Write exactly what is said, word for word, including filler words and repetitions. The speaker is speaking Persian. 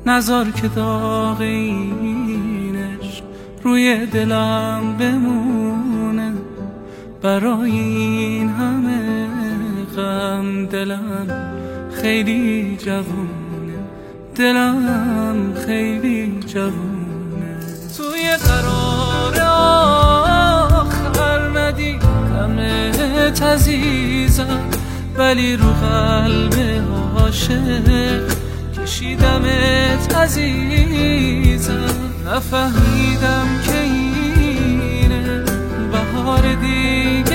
نذار که داغ این عشق روی دلم بمونه. برای این همه غم دلم خیلی جوونه، دلم خیلی جوونه. توی قرار آخر ندیدمت عزیزم، ولی رو قلب عاشق کشیدمت عزیزم. نفهمیدم که اینه بهار دیگه